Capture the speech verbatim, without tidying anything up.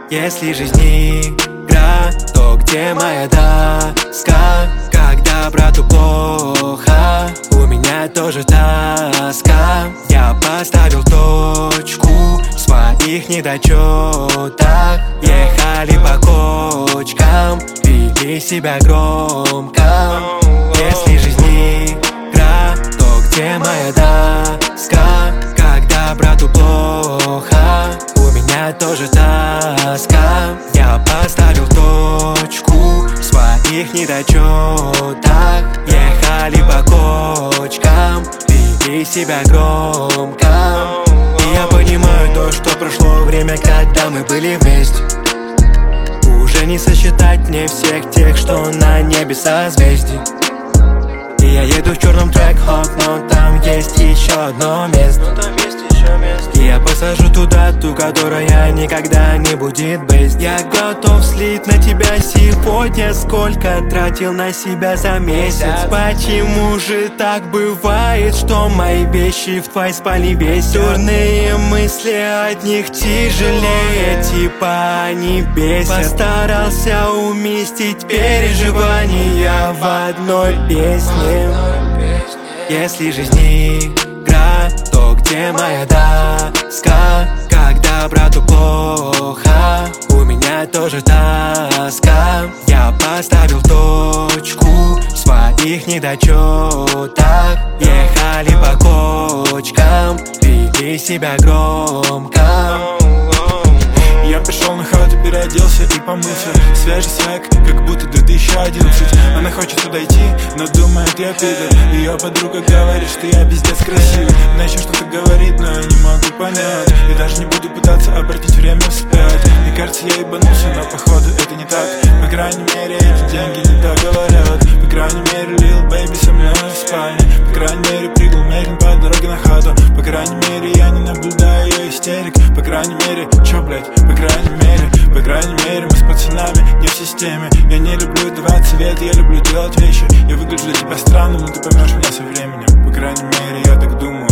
Если жизнь игра, то где моя доска? Когда брату плохо, у меня тоже тоска. Я поставил точку в своих недочетах. Ехали по кочкам, вели себя громко. Если жизнь игра, то где моя доска? Когда брату плохо, у меня тоже тоска. Я поставил точку в своих недочетах. Ехали по кочкам, вели себя громко. И я понимаю то, что прошло время, когда мы были вместе. Уже не сосчитать мне всех тех, что на небе созвездий. И я еду в черном трек-хок, но там есть еще одно место. И я посажу туда ту, которая никогда не будет бейс. Я готов слить на тебя сегодня, сколько тратил на себя за месяц. Почему же так бывает, что мои вещи в твоей спальне весят? Дурные мысли, от них тяжелее, типа они бесят. Постарался уместить переживания в одной песне. Если жизнь игра, то где моя доска? Когда брату плохо, у меня тоже тоска. Я поставил точку в своих недочетах. Ехали по кочкам, вели себя громко. Я пришел на хату, переоделся и помылся. Свежий свек, как будто две тысячи одиннадцать. Она хочет подойти, но думает, я пидор. Ее подруга говорит, что я пиздец красивый. Она еще что-то говорит, но я не могу понять. И даже не буду пытаться обратить время вспять. Мне кажется, я ебанулся, но походу это не так. По крайней мере, эти деньги не так говорят. По крайней мере, Lil Baby со мной в спальне. По крайней мере, прыгал медленно по дороге на хату. По крайней мере, я не наблюдаю ее истерик. По крайней мере, чё, блять, по крайней мере, по крайней мере, мы с пацанами не в системе. Я не люблю давать советы, я люблю делать вещи. Я выгляжу для тебя странным, но ты поймешь меня со временем. По крайней мере, я так думаю.